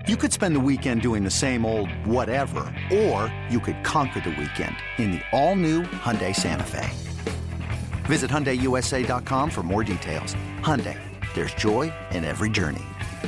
You could spend the weekend doing the same old whatever, or you could conquer the weekend in the all-new Hyundai Santa Fe. Visit HyundaiUSA.com for more details. Hyundai, there's joy in every journey.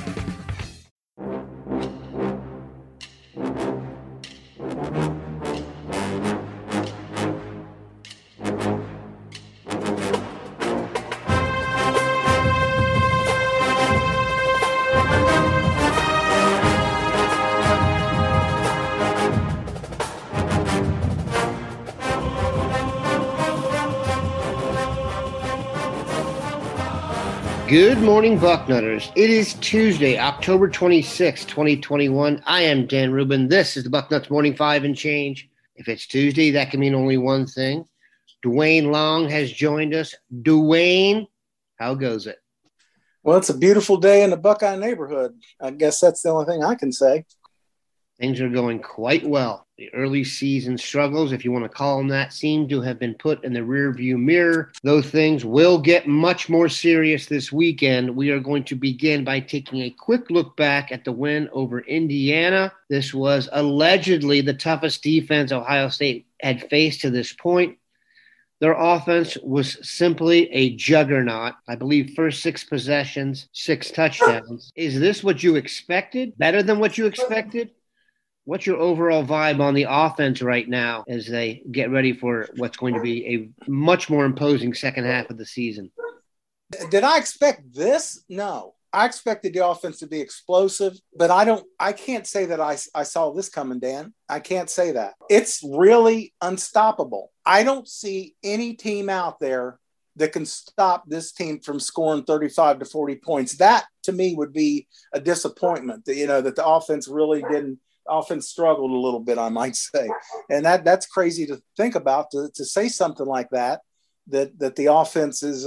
Good morning, Bucknutters. It is Tuesday, October 26, 2021. I am Dan Rubin. This is the Bucknuts Morning 5 and Change. If it's Tuesday, that can mean only one thing. Dwayne Long has joined us. Dwayne, how goes it? Well, it's a beautiful day in the Buckeye neighborhood. I guess that's the only thing I can say. Things are going quite well. The early season struggles, if you want to call them that, seem to have been put in the rearview mirror. Those things will get much more serious this weekend. We are going to begin by taking a quick look back at the win over Indiana. This was allegedly the toughest defense Ohio State had faced to this point. Their offense was simply a juggernaut. I believe first 6 possessions, 6 touchdowns. Is this what you expected? Better than what you expected? What's your overall vibe on the offense right now as they get ready for what's going to be a much more imposing second half of the season? Did I expect this? No. I expected the offense to be explosive, but I can't say that I saw this coming, Dan. I can't say that. It's really unstoppable. I don't see any team out there that can stop this team from scoring 35 to 40 points. That, to me, would be a disappointment, that the offense really didn't. Offense struggled a little bit, I might say. And that's crazy to think about, to say something like that the offense is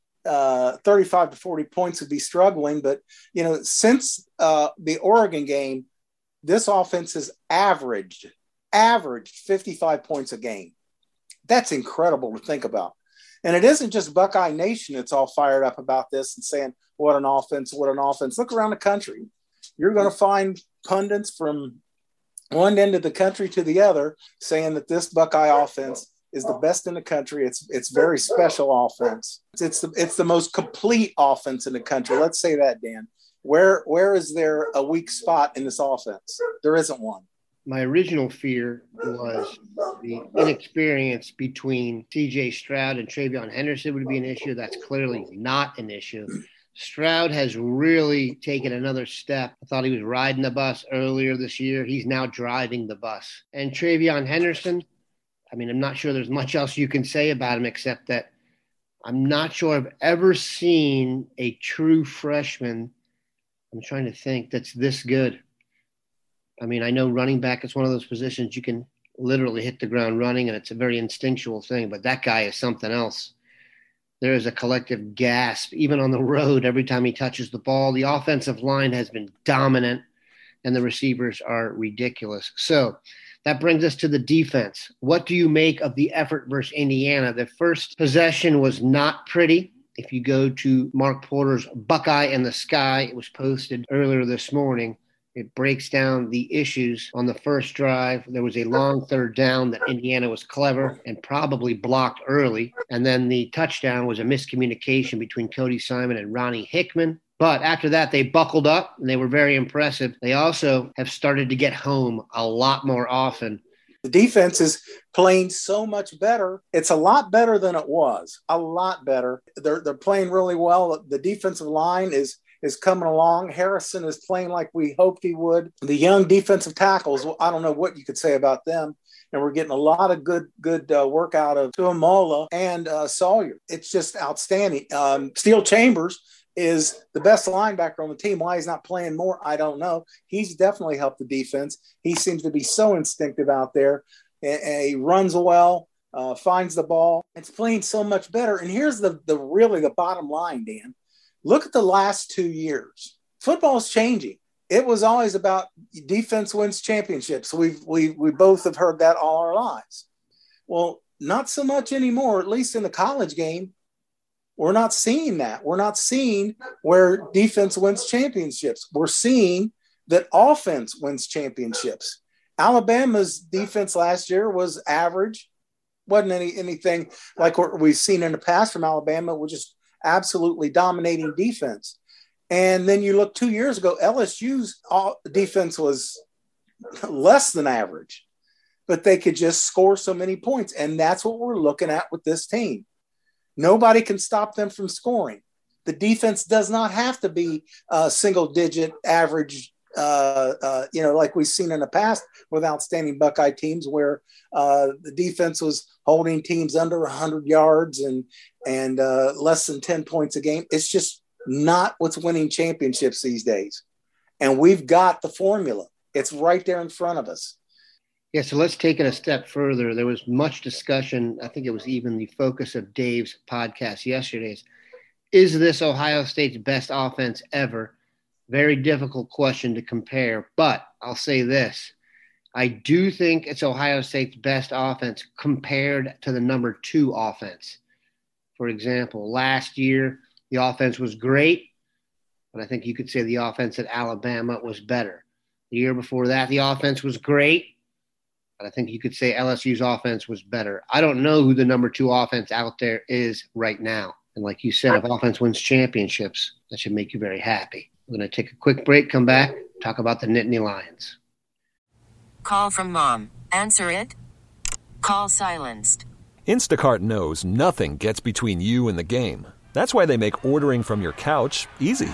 35 to 40 points would be struggling. But, since the Oregon game, this offense has averaged 55 points a game. That's incredible to think about. And it isn't just Buckeye Nation that's all fired up about this and saying, what an offense. Look around the country. You're going to find pundits from one end of the country to the other saying that this Buckeye offense is the best in the country. It's very special offense. It's the most complete offense in the country. Let's say that, Dan. Where is there a weak spot in this offense? There isn't one. My original fear was the inexperience between C.J. Stroud and TreVeyon Henderson would be an issue. That's clearly not an issue. Stroud has really taken another step. I thought he was riding the bus earlier this year. He's now driving the bus. And TreVeyon Henderson, I'm not sure there's much else you can say about him except that I'm not sure I've ever seen a true freshman, I'm trying to think, that's this good. I know running back is one of those positions you can literally hit the ground running, and it's a very instinctual thing, but that guy is something else. There is a collective gasp, even on the road, every time he touches the ball. The offensive line has been dominant, and the receivers are ridiculous. So that brings us to the defense. What do you make of the effort versus Indiana? The first possession was not pretty. If you go to Mark Porter's Buckeye in the Sky, it was posted earlier this morning. It breaks down the issues on the first drive. There was a long third down that Indiana was clever and probably blocked early. And then the touchdown was a miscommunication between Cody Simon and Ronnie Hickman. But after that, they buckled up and they were very impressive. They also have started to get home a lot more often. The defense is playing so much better. It's a lot better than it was. A lot better. They're playing really well. The defensive line is coming along. Harrison is playing like we hoped he would. The young defensive tackles, I don't know what you could say about them. And we're getting a lot of good work out of Tuamola and Sawyer. It's just outstanding. Steel Chambers is the best linebacker on the team. Why he's not playing more, I don't know. He's definitely helped the defense. He seems to be so instinctive out there. And he runs well, finds the ball. It's playing so much better. And here's the bottom line, Dan. Look at the last 2 years. Football's changing. It was always about defense wins championships. We both have heard that all our lives. Well, not so much anymore, at least in the college game. We're not seeing that. We're not seeing where defense wins championships. We're seeing that offense wins championships. Alabama's defense last year was average. Wasn't anything like what we've seen in the past from Alabama, which is absolutely dominating defense. And then you look 2 years ago, LSU's defense was less than average, but they could just score so many points. And that's what we're looking at with this team. Nobody can stop them from scoring. The defense does not have to be a single-digit average, like we've seen in the past with outstanding Buckeye teams where the defense was holding teams under 100 yards and less than 10 points a game. It's just not what's winning championships these days. And we've got the formula. It's right there in front of us. Yeah, so let's take it a step further. There was much discussion. I think it was even the focus of Dave's podcast yesterday. Is this Ohio State's best offense ever? Very difficult question to compare, but I'll say this. I do think it's Ohio State's best offense compared to the number 2 offense. For example, last year, the offense was great, but I think you could say the offense at Alabama was better. The year before that, the offense was great, but I think you could say LSU's offense was better. I don't know who the number 2 offense out there is right now. And like you said, if offense wins championships, that should make you very happy. We're going to take a quick break, come back, talk about the Nittany Lions. Call from mom. Answer it. Call silenced. Instacart knows nothing gets between you and the game. That's why they make ordering from your couch easy.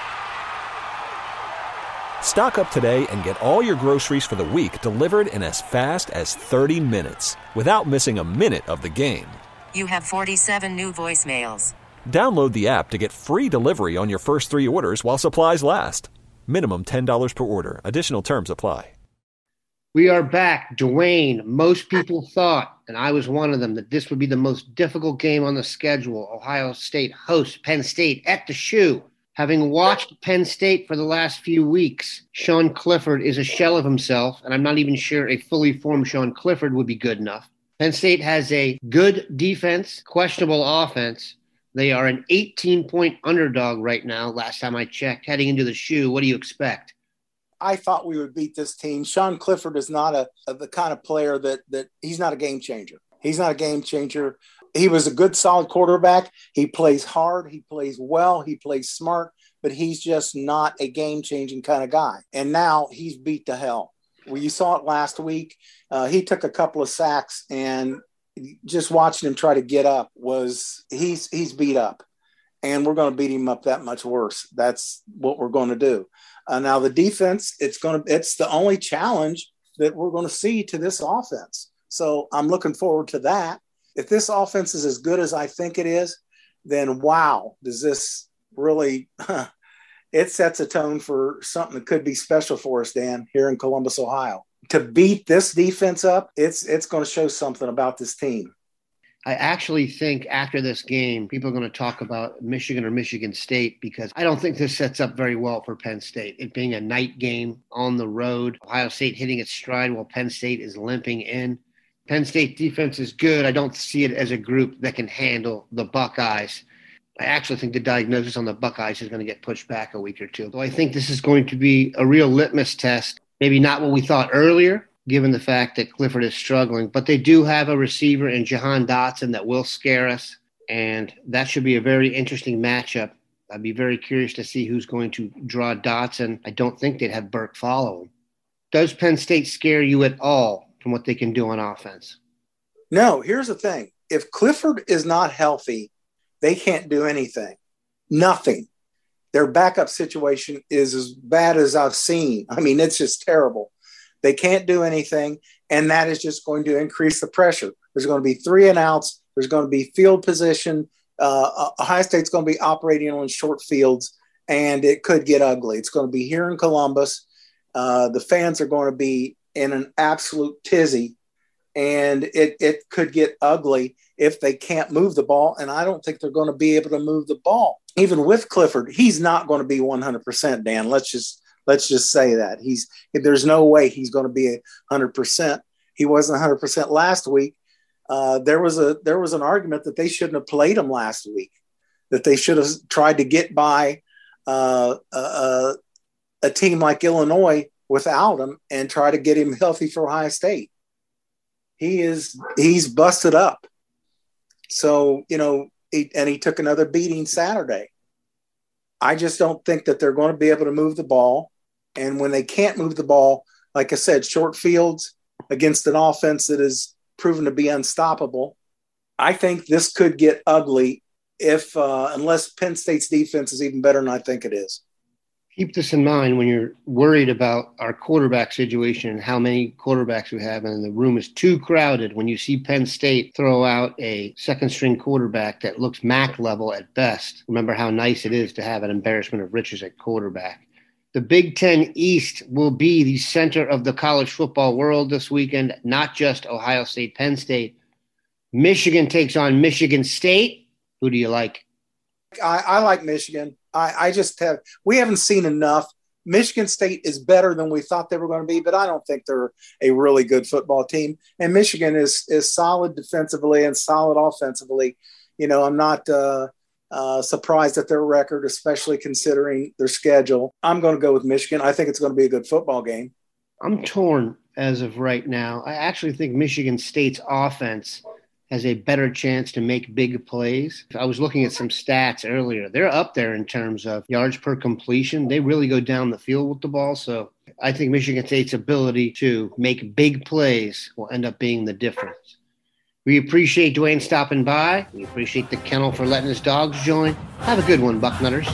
Stock up today and get all your groceries for the week delivered in as fast as 30 minutes without missing a minute of the game. You have 47 new voicemails. Download the app to get free delivery on your first 3 orders while supplies last. Minimum $10 per order. Additional terms apply. We are back. Dwayne, most people thought, and I was one of them, that this would be the most difficult game on the schedule. Ohio State hosts Penn State at the Shoe. Having watched Penn State for the last few weeks, Sean Clifford is a shell of himself, and I'm not even sure a fully formed Sean Clifford would be good enough. Penn State has a good defense, questionable offense. They are an 18-point underdog right now, last time I checked. Heading into the Shoe, what do you expect? I thought we would beat this team. Sean Clifford is not the kind of player that he's not a game changer. He's not a game changer. He was a good, solid quarterback. He plays hard. He plays well. He plays smart, but he's just not a game-changing kind of guy. And now he's beat to hell. Well, you saw it last week. He took a couple of sacks, and just watching him try to get up he's beat up. And we're going to beat him up that much worse. That's what we're going to do. Now the defense, it's the only challenge that we're going to see to this offense. So I'm looking forward to that. If this offense is as good as I think it is, then wow, does this really it sets a tone for something that could be special for us, Dan, here in Columbus, Ohio. To beat this defense up, it's going to show something about this team. I actually think after this game, people are going to talk about Michigan or Michigan State because I don't think this sets up very well for Penn State. It being a night game on the road, Ohio State hitting its stride while Penn State is limping in. Penn State defense is good. I don't see it as a group that can handle the Buckeyes. I actually think the diagnosis on the Buckeyes is going to get pushed back a week or two. So I think this is going to be a real litmus test. Maybe not what we thought earlier, given the fact that Clifford is struggling. But they do have a receiver in Jahan Dotson that will scare us, and that should be a very interesting matchup. I'd be very curious to see who's going to draw Dotson. I don't think they'd have Burke follow him. Does Penn State scare you at all from what they can do on offense? No, here's the thing. If Clifford is not healthy, they can't do anything. Nothing. Their backup situation is as bad as I've seen. I mean, it's just terrible. They can't do anything, and that is just going to increase the pressure. There's going to be 3 and outs. There's going to be field position. Ohio State's going to be operating on short fields, and it could get ugly. It's going to be here in Columbus. The fans are going to be in an absolute tizzy, and it could get ugly if they can't move the ball, and I don't think they're going to be able to move the ball. Even with Clifford, he's not going to be 100%, Dan. Let's just say that. There's no way he's going to be 100%. He wasn't 100% last week. There was an argument that they shouldn't have played him last week, that they should have tried to get by a team like Illinois without him and try to get him healthy for Ohio State. He's busted up. So, he took another beating Saturday. I just don't think that they're going to be able to move the ball. And when they can't move the ball, like I said, short fields against an offense that is proven to be unstoppable, I think this could get ugly unless Penn State's defense is even better than I think it is. Keep this in mind when you're worried about our quarterback situation and how many quarterbacks we have, and the room is too crowded. When you see Penn State throw out a second-string quarterback that looks MAC level at best, remember how nice it is to have an embarrassment of riches at quarterback. The Big Ten East will be the center of the college football world this weekend, not just Ohio State, Penn State. Michigan takes on Michigan State. Who do you like? I like Michigan. We haven't seen enough. Michigan State is better than we thought they were going to be, but I don't think they're a really good football team. And Michigan is solid defensively and solid offensively. I'm not surprised at their record, especially considering their schedule. I'm going to go with Michigan. I think it's going to be a good football game. I'm torn as of right now. I actually think Michigan State's offense has a better chance to make big plays. I was looking at some stats earlier. They're up there in terms of yards per completion. They really go down the field with the ball. So I think Michigan State's ability to make big plays will end up being the difference. We appreciate Dwayne stopping by. We appreciate the kennel for letting his dogs join. Have a good one, Bucknutters.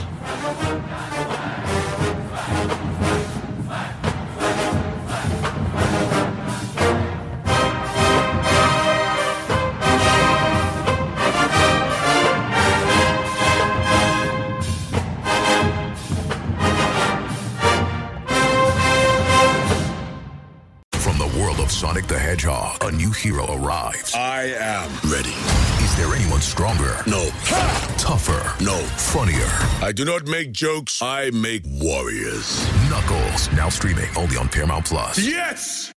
Sonic the Hedgehog, a new hero arrives. I am ready. Is there anyone stronger? No. Tougher? No. Funnier? I do not make jokes. I make warriors. Knuckles, now streaming only on Paramount Plus. Yes!